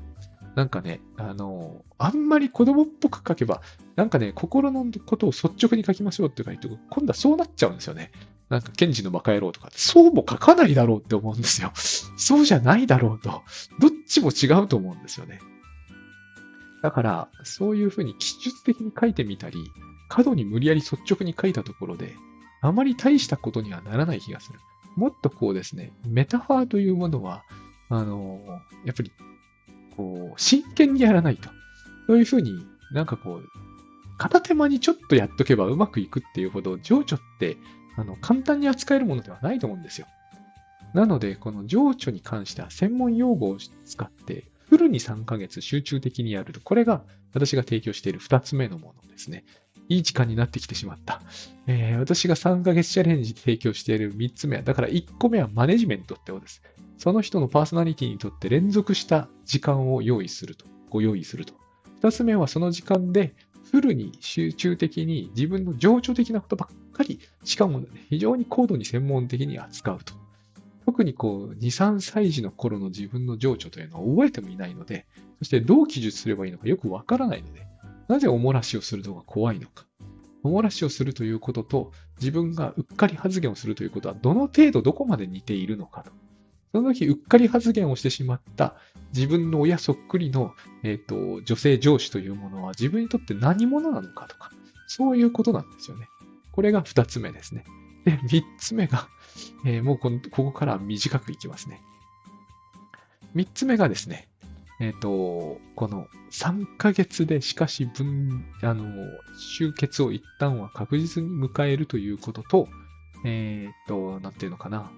あんまり子供っぽく書けば、心のことを率直に書きましょうって書いて、今度はそうなっちゃうんですよね。ケンジのバカ野郎とか、そうも書かないだろうって思うんですよ。そうじゃないだろうと。どっちも違うと思うんですよね。だから、そういうふうに記述的に書いてみたり、過度に無理やり率直に書いたところで、あまり大したことにはならない気がする。もっとですね、メタファーというものは、やっぱり、真剣にやらないと。そういうふうに片手間にちょっとやっとけばうまくいくっていうほど、情緒って、簡単に扱えるものではないと思うんですよ。なので、この情緒に関しては専門用語を使って、フルに3ヶ月集中的にやると、これが私が提供している2つ目のものですね。いい時間になってきてしまった。私が3ヶ月チャレンジで提供している3つ目は、だから1個目はマネジメントってことです。その人のパーソナリティにとって連続した時間をご用意すると。2つ目はその時間でフルに集中的に自分の情緒的なことばっかり、しかも非常に高度に専門的に扱うと。 特にこう、2、3歳児の頃の自分の情緒というのを覚えてもいないので、そしてどう記述すればいいのかよくわからないので、なぜおもらしをするのが怖いのか。おもらしをするということと、自分がうっかり発言をするということは、どの程度どこまで似ているのかと。その時、うっかり発言をしてしまった自分の親そっくりの、女性上司というものは自分にとって何者なのかとか、そういうことなんですよね。これが2つ目ですね。で、3つ目が、もうここから短くいきますね。3つ目がですね、この3ヶ月でしかし終結を一旦は確実に迎えるということと、なんていうのかな、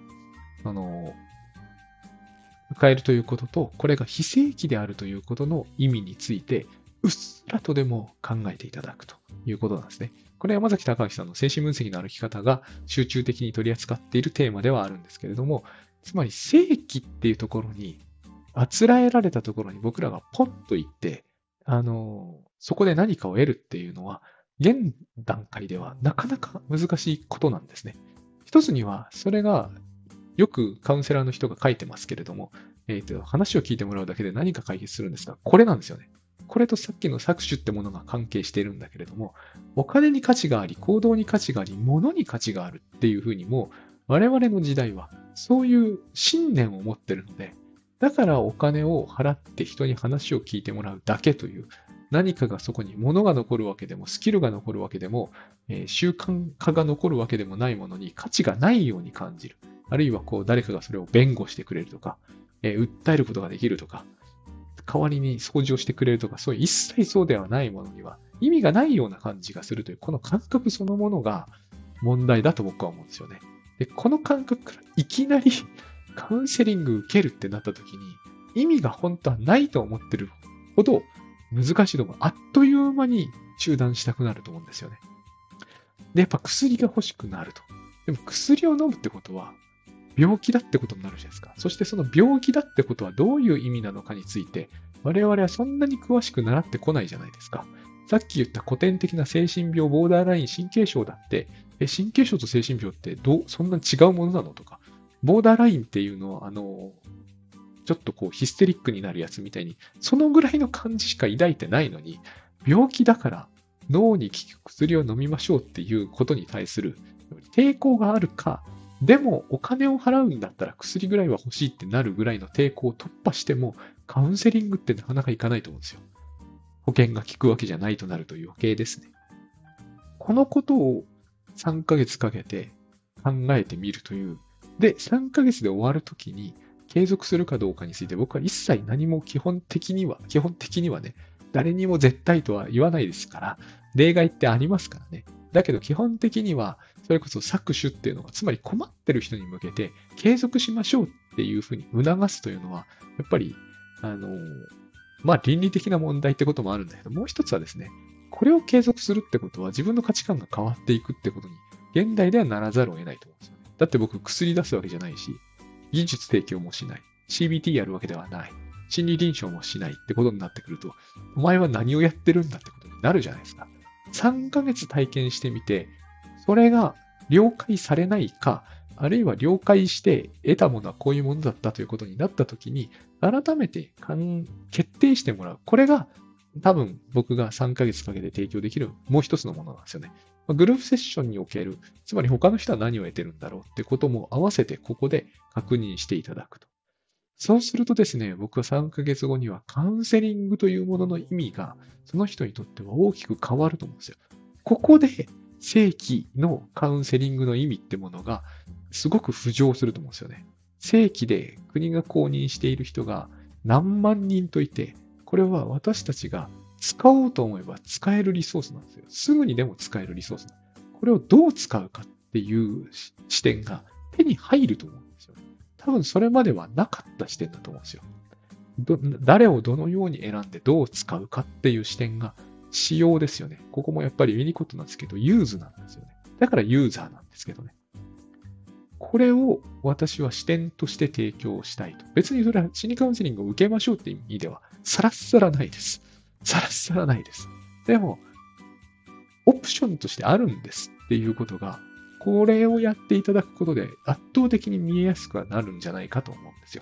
迎えるということと、これが非正規であるということの意味について、うっすらとでも考えていただくということなんですね。これは山崎隆明さんの精神分析の歩き方が集中的に取り扱っているテーマではあるんですけれども、つまり正規っていうところに、あつらえられたところに僕らがポンと行って、そこで何かを得るっていうのは、現段階ではなかなか難しいことなんですね。一つには、それがよくカウンセラーの人が書いてますけれども、話を聞いてもらうだけで何か解決するんですが、これなんですよね。これとさっきの搾取ってものが関係しているんだけれども、お金に価値があり、行動に価値があり、物に価値があるっていうふうにも、我々の時代はそういう信念を持ってるので、だからお金を払って人に話を聞いてもらうだけという、何かがそこに物が残るわけでも、スキルが残るわけでも、習慣化が残るわけでもないものに価値がないように感じる。あるいはこう誰かがそれを弁護してくれるとか、訴えることができるとか、代わりに掃除をしてくれるとか、そういう一切そうではないものには意味がないような感じがするという、この感覚そのものが問題だと僕は思うんですよね。で、この感覚からいきなりカウンセリング受けるってなった時に、意味が本当はないと思ってるほど難しいと思う。あっという間に中断したくなると思うんですよね。で、やっぱ薬が欲しくなると。でも薬を飲むってことは、病気だってことになるじゃないですか。そしてその病気だってことはどういう意味なのかについて、我々はそんなに詳しく習ってこないじゃないですか。さっき言った古典的な精神病、ボーダーライン、神経症だって、神経症と精神病ってそんな違うものなのとか、ボーダーラインっていうのは、ちょっとこうヒステリックになるやつみたいに、そのぐらいの感じしか抱いてないのに、病気だから脳に効く薬を飲みましょうっていうことに対する抵抗があるか、でもお金を払うんだったら薬ぐらいは欲しいってなるぐらいの抵抗を突破しても、カウンセリングってなかなかいかないと思うんですよ。保険が効くわけじゃないとなると余計ですね。このことを3ヶ月かけて考えてみるという。で、3ヶ月で終わるときに継続するかどうかについて僕は一切何も基本的にはね、誰にも絶対とは言わないですから、例外ってありますからね。だけど基本的には、それこそ搾取っていうのは、つまり困ってる人に向けて継続しましょうっていうふうに促すというのは、やっぱり、倫理的な問題ってこともあるんだけど、もう一つはですね、これを継続するってことは自分の価値観が変わっていくってことに、現代ではならざるを得ないと思うんですよね。だって僕薬出すわけじゃないし、技術提供もしない。CBT やるわけではない。心理臨床もしないってことになってくると、お前は何をやってるんだってことになるじゃないですか。3ヶ月体験してみて、それが了解されないか、あるいは了解して得たものはこういうものだったということになったときに、改めて決定してもらう。これが多分僕が3ヶ月かけて提供できるもう一つのものなんですよね。グループセッションにおける、つまり他の人は何を得てるんだろうってことも合わせてここで確認していただくと。そうするとですね、僕は3ヶ月後にはカウンセリングというものの意味がその人にとっては大きく変わると思うんですよ。ここで正規のカウンセリングの意味ってものがすごく浮上すると思うんですよね。正規で国が公認している人が何万人といて、これは私たちが使おうと思えば使えるリソースなんですよ。すぐにでも使えるリソース。これをどう使うかっていう視点が手に入ると思うんですよ。多分それまではなかった視点だと思うんですよ。誰をどのように選んでどう使うかっていう視点が仕様ですよね。ここもやっぱりウィニコットなんですけど、ユーズなんですよね。だからユーザーなんですけどね。これを私は視点として提供したいと。別にそれは心理カウンセリングを受けましょうっていう意味では、さらっさらないです。さらっさらないです。でも、オプションとしてあるんですっていうことが、 これをやっていただくことで圧倒的に見えやすくはなるんじゃないかと思うんですよ。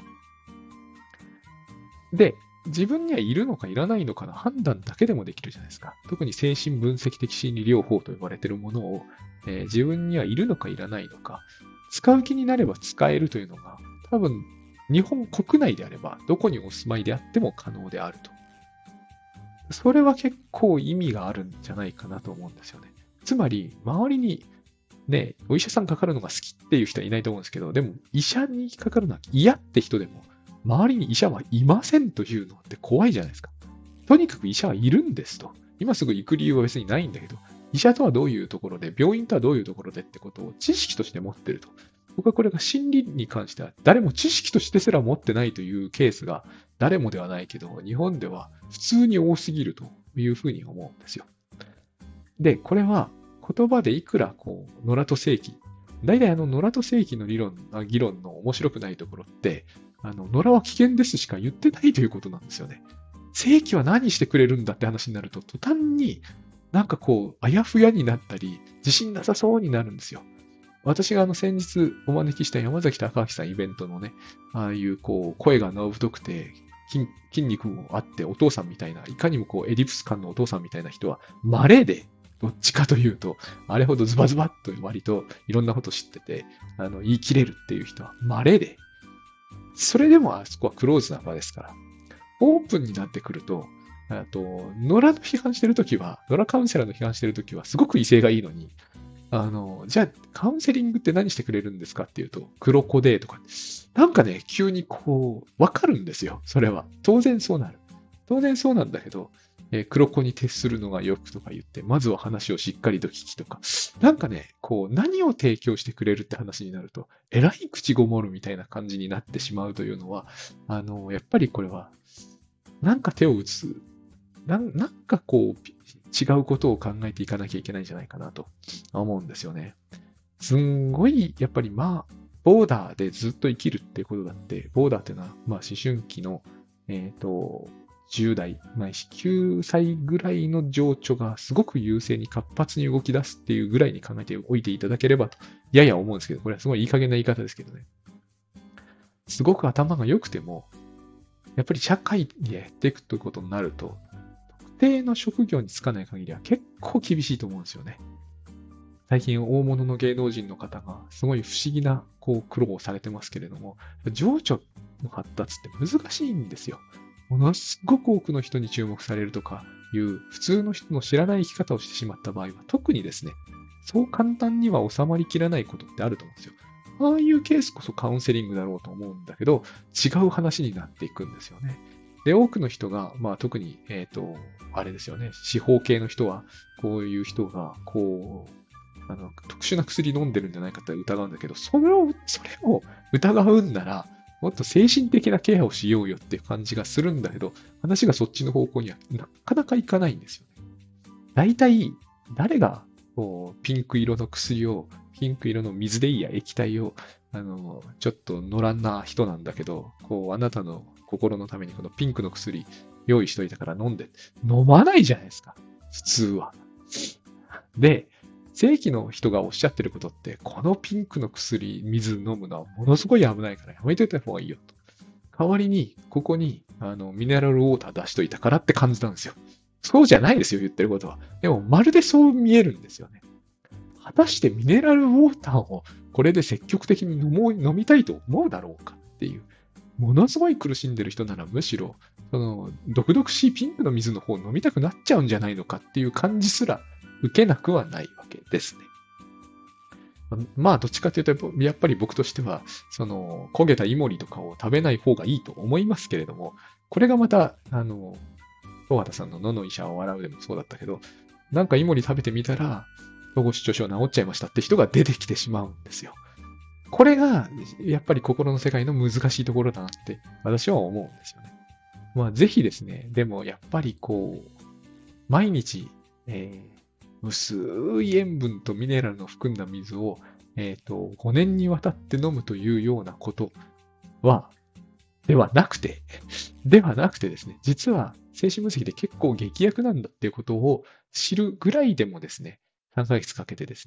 で、自分にはいるのかいらないのかの判断だけでもできるじゃないですか。特に精神分析的心理療法と呼ばれているものを、自分にはいるのかいらないのか、使う気になれば使えるというのが、多分、日本国内であれば、どこにお住まいであっても可能であると。それは結構意味があるんじゃないかなと思うんですよね。つまり、周りにね、お医者さんかかるのが好きっていう人はいないと思うんですけど、でも医者にかかるのは嫌って人でも、周りに医者はいませんというのって怖いじゃないですか。とにかく医者はいるんですと。今すぐ行く理由は別にないんだけど、医者とはどういうところで、病院とはどういうところでってことを知識として持ってると。僕はこれが心理に関しては誰も知識としてすら持ってないというケースが誰もではないけど、日本では普通に多すぎるというふうに思うんですよ。で、これは言葉でいくら野良と正規、大体野良と正規の議論の面白くないところって、野良は危険ですしか言ってないということなんですよね。正規は何してくれるんだって話になると、途端にあやふやになったり、自信なさそうになるんですよ。私が先日お招きした山崎隆明さんイベントのね、ああいう声がの太くて筋肉もあってお父さんみたいな、いかにもエディプス感のお父さんみたいな人は稀で、どっちかというと、あれほどズバズバっと割といろんなこと知ってて、言い切れるっていう人は稀で、それでもあそこはクローズな場ですから、オープンになってくると、野良の批判してるときは、野良カウンセラーの批判してるときは、すごく威勢がいいのに、じゃあ、カウンセリングって何してくれるんですかっていうと、黒子でとか、なんかね、急にわかるんですよ、それは。当然そうなる。当然そうなんだけど、黒子に徹するのがよくとか言って、まずは話をしっかりと聞きとか、なんかね、何を提供してくれるって話になると、えらい口ごもるみたいな感じになってしまうというのは、やっぱりこれは、なんか手を打つ、なんか違うことを考えていかなきゃいけないんじゃないかなと思うんですよね。すんごい、やっぱりボーダーでずっと生きるっていうことだって、ボーダーっていうのは、思春期の、10代、ないし9歳ぐらいの情緒がすごく優勢に活発に動き出すっていうぐらいに考えておいていただければと、やや思うんですけど、これはすごいいい加減な言い方ですけどね。すごく頭が良くても、やっぱり社会にやっていくということになると、特定の職業に就かない限りは結構厳しいと思うんですよね。最近大物の芸能人の方がすごい不思議な苦労をされてますけれども、情緒の発達って難しいんですよ。ものすごく多くの人に注目されるとかいう普通の人の知らない生き方をしてしまった場合は特にですね、そう簡単には収まりきらないことってあると思うんですよ。ああいうケースこそカウンセリングだろうと思うんだけど、違う話になっていくんですよね。で、多くの人が、特に、あれですよね、司法系の人は、こういう人が、特殊な薬飲んでるんじゃないかって疑うんだけど、それを疑うんなら、もっと精神的なケアをしようよっていう感じがするんだけど、話がそっちの方向にはなかなかいかないんですよね。大体、誰がピンク色の薬を、ピンク色の水でいいや液体を、ちょっと乗らんな人なんだけど、あなたの心のためにこのピンクの薬用意しといたから飲んで。飲まないじゃないですか。普通は。で、正規の人がおっしゃってることって、このピンクの薬、水飲むのはものすごい危ないからやめといた方がいいよと。代わりに、ここに、ミネラルウォーター出しといたからって感じなんですよ。そうじゃないですよ、言ってることは。でも、まるでそう見えるんですよね。果たしてミネラルウォーターをこれで積極的に飲みたいと思うだろうかっていう。ものすごい苦しんでる人ならむしろ、毒々しいピンクの水の方を飲みたくなっちゃうんじゃないのかっていう感じすら受けなくはないわけですね。どっちかというと、やっぱり僕としては、焦げたイモリとかを食べない方がいいと思いますけれども、これがまた、大畑さんの野の医者を笑うでもそうだったけど、なんかイモリ食べてみたら、統合失調症治っちゃいましたって人が出てきてしまうんですよ。これが、やっぱり心の世界の難しいところだなって、私は思うんですよね。ぜひですね、でもやっぱり毎日、薄い塩分とミネラルの含んだ水を、5年にわたって飲むというようなことではなくてですね、実は精神分析で結構劇薬なんだっていうことを知るぐらいでもですね、3ヶ月かけてですね、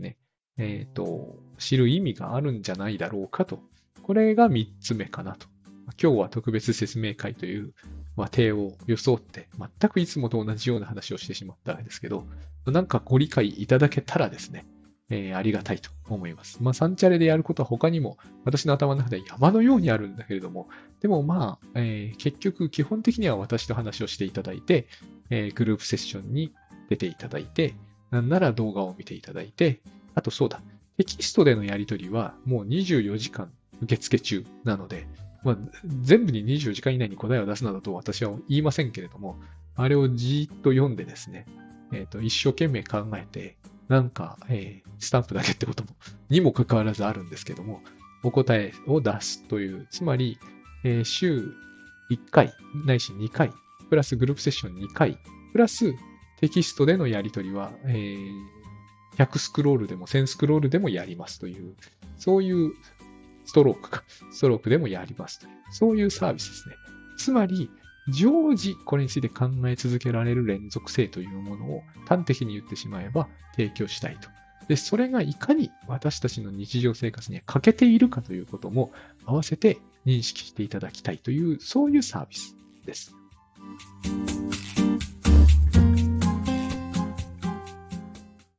知る意味があるんじゃないだろうかと。これが3つ目かなと。今日は特別説明会という、体を装って、全くいつもと同じような話をしてしまったんですけど、なんかご理解いただけたらですね、ありがたいと思います。サンチャレでやることは他にも私の頭の中で山のようにあるんだけれども、でも結局基本的には私と話をしていただいて、グループセッションに出ていただいて、なんなら動画を見ていただいて、あとそうだ、テキストでのやり取りはもう24時間受付中なので、全部に24時間以内に答えを出すなどと私は言いませんけれども、あれをじーっと読んでですね、一生懸命考えて、スタンプだけってことも、にもかかわらずあるんですけども、お答えを出すという、つまり、週1回、ないし2回、プラスグループセッション2回、プラステキストでのやり取りは、100スクロールでも1000スクロールでもやりますという、そういうストロークでもやりますという、そういうサービスですね。つまり、常時これについて考え続けられる連続性というものを端的に言ってしまえば提供したいと。で、それがいかに私たちの日常生活に欠けているかということも合わせて認識していただきたいという、そういうサービスです。